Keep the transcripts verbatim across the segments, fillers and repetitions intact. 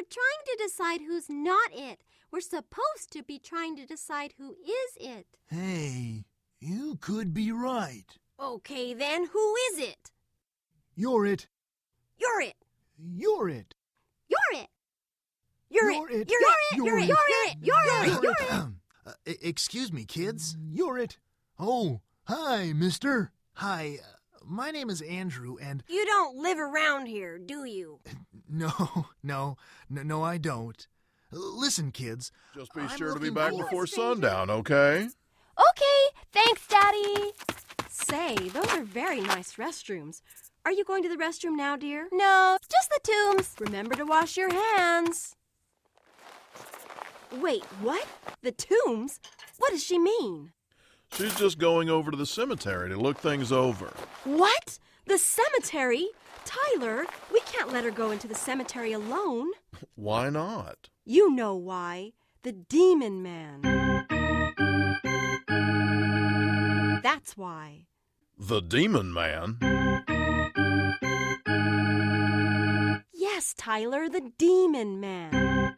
we're trying to decide who's not it. We're supposed to be trying to decide who is it. Hey, you could be right. Okay, then, who is it? You're it. You're it. You're it. You're it. You're, You're it. it. You're it. You're it. You're it. You're it. You're You're it. it. Uh, e- excuse me, kids. You're it. Oh, hi, mister. Hi, uh, my name is Andrew, and... You don't live around here, do you? No, no, no, no, I don't. Listen, kids. Just be I'm sure to be looking back for- before sundown, okay? Okay, thanks, Daddy. Say, those are very nice restrooms. Are you going to the restroom now, dear? No, just the tombs. Remember to wash your hands. Wait, what? The tombs? What does she mean? She's just going over to the cemetery to look things over. What? The cemetery? Tyler, we can't let her go into the cemetery alone. Why not? You know why. The Demon Man. That's why. The Demon Man? Yes, Tyler, the Demon Man.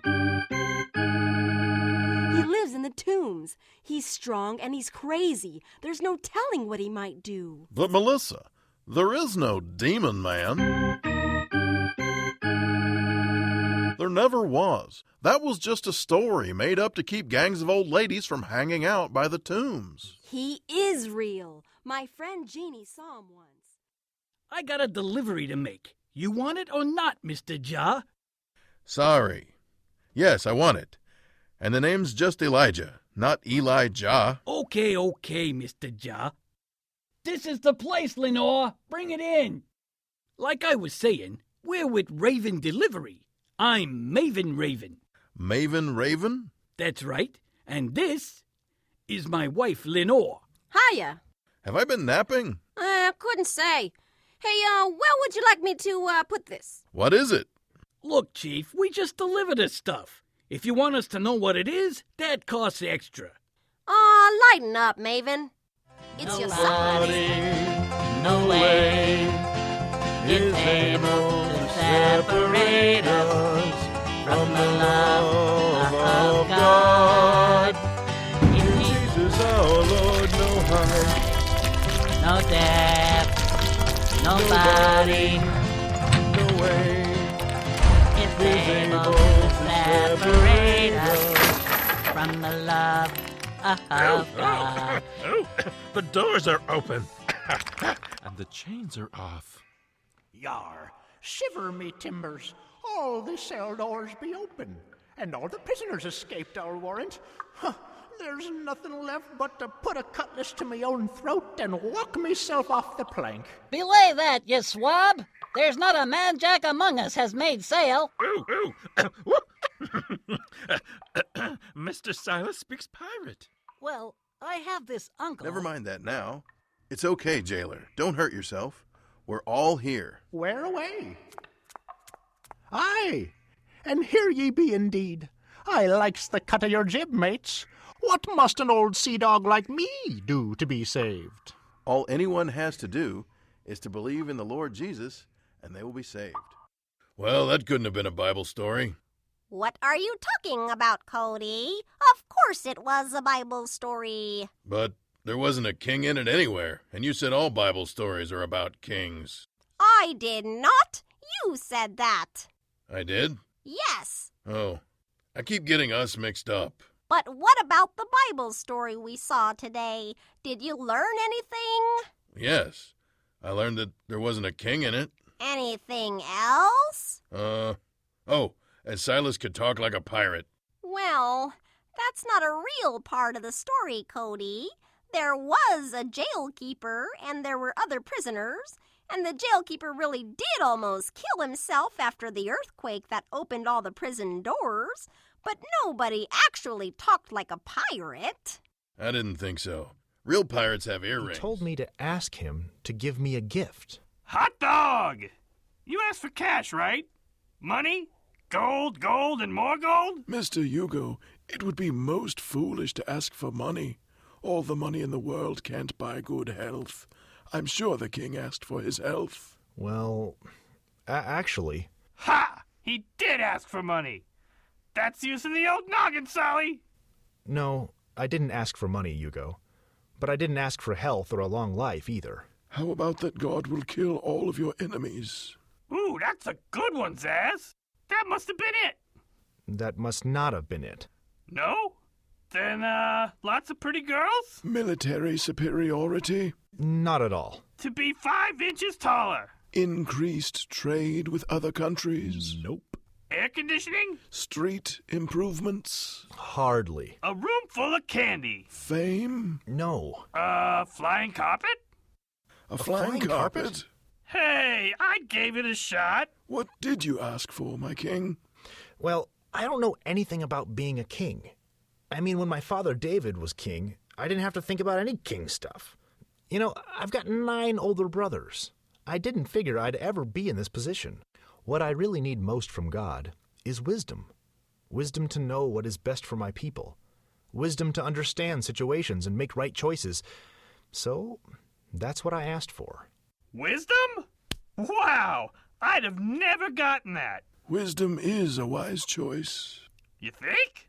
He lives in the tombs. He's strong and he's crazy. There's no telling what he might do. But Melissa, there is no Demon Man. There never was. That was just a story made up to keep gangs of old ladies from hanging out by the tombs. He is real. My friend Jeannie saw him once. I got a delivery to make. You want it or not, Mister Ja? Sorry. Yes, I want it. And the name's just Elijah, not Elijah. Okay, okay, Mister Ja. This is the place, Lenore. Bring it in. Like I was saying, we're with Raven Delivery. I'm Maven Raven. Maven Raven? That's right. And this is my wife, Lenore. Hiya. Have I been napping? Uh, couldn't say. Hey, uh, where would you like me to, uh, put this? What is it? Look, Chief, we just deliver this stuff. If you want us to know what it is, that costs extra. Aw, lighten up, Maven. It's your son. No way is able to separate us from the love of God. In Jesus our Lord, no height, no death, nobody no way is is able able to separate us from the love of God. Oh, the doors are open. And the chains are off. Yar, shiver me timbers. All the cell doors be open, and all the prisoners escaped our warrant. Huh, there's nothing left but to put a cutlass to my own throat and walk myself off the plank. Belay that, you swab! There's not a man-jack among us has made sail. Ooh, ooh. Mister Silas speaks pirate. Well, I have this uncle. Never mind that now. It's okay, jailer. Don't hurt yourself. We're all here. Where away? Aye, and here ye be indeed. I likes the cut of your jib, mates. What must an old sea dog like me do to be saved? All anyone has to do is to believe in the Lord Jesus, and they will be saved. Well, that couldn't have been a Bible story. What are you talking about, Cody? Of course it was a Bible story. But there wasn't a king in it anywhere, and you said all Bible stories are about kings. I did not. You said that. I did? Yes. Oh, I keep getting us mixed up. But what about the Bible story we saw today? Did you learn anything? Yes, I learned that there wasn't a king in it. Anything else? Uh, oh, and Silas could talk like a pirate. Well, that's not a real part of the story, Cody. There was a jail keeper, and there were other prisoners, and the jail keeper really did almost kill himself after the earthquake that opened all the prison doors, but nobody actually talked like a pirate. I didn't think so. Real pirates have earrings. He told me to ask him to give me a gift. Hot dog! You asked for cash, right? Money? Gold, gold, and more gold? Mister Hugo, it would be most foolish to ask for money. All the money in the world can't buy good health. I'm sure the king asked for his health. Well, a- actually... Ha! He did ask for money. That's using the old noggin, Solly. No, I didn't ask for money, Hugo. But I didn't ask for health or a long life either. How about that God will kill all of your enemies? Ooh, that's a good one, Zaz. That must have been it. That must not have been it. No? Then, uh, lots of pretty girls? Military superiority? Not at all. To be five inches taller? Increased trade with other countries? Nope. Air conditioning? Street improvements? Hardly. A room full of candy? Fame? No. Uh, flying carpet? A, a flying, flying carpet? carpet? Hey, I gave it a shot. What did you ask for, my king? Well, I don't know anything about being a king. I mean, when my father David was king, I didn't have to think about any king stuff. You know, I've got nine older brothers. I didn't figure I'd ever be in this position. What I really need most from God is wisdom. Wisdom to know what is best for my people. Wisdom to understand situations and make right choices. So, that's what I asked for. Wisdom? Wow! I'd have never gotten that. Wisdom is a wise choice. You think?